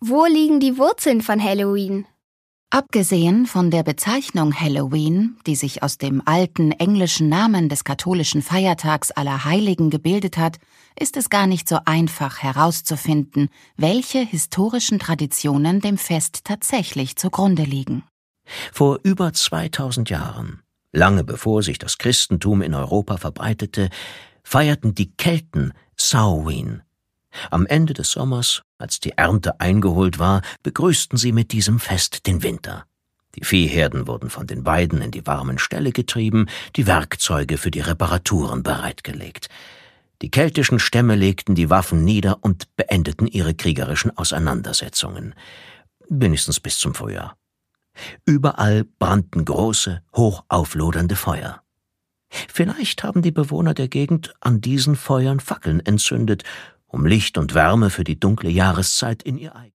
Wo liegen die Wurzeln von Halloween? Abgesehen von der Bezeichnung Halloween, die sich aus dem alten englischen Namen des katholischen Feiertags Allerheiligen gebildet hat, ist es gar nicht so einfach herauszufinden, welche historischen Traditionen dem Fest tatsächlich zugrunde liegen. Vor über 2000 Jahren, lange bevor sich das Christentum in Europa verbreitete, feierten die Kelten Samhain. Am Ende des Sommers, als die Ernte eingeholt war, begrüßten sie mit diesem Fest den Winter. Die Viehherden wurden von den Weiden in die warmen Ställe getrieben, die Werkzeuge für die Reparaturen bereitgelegt. Die keltischen Stämme legten die Waffen nieder und beendeten ihre kriegerischen Auseinandersetzungen. Wenigstens bis zum Frühjahr. Überall brannten große, hochauflodernde Feuer. Vielleicht haben die Bewohner der Gegend an diesen Feuern Fackeln entzündet, um Licht und Wärme für die dunkle Jahreszeit in ihr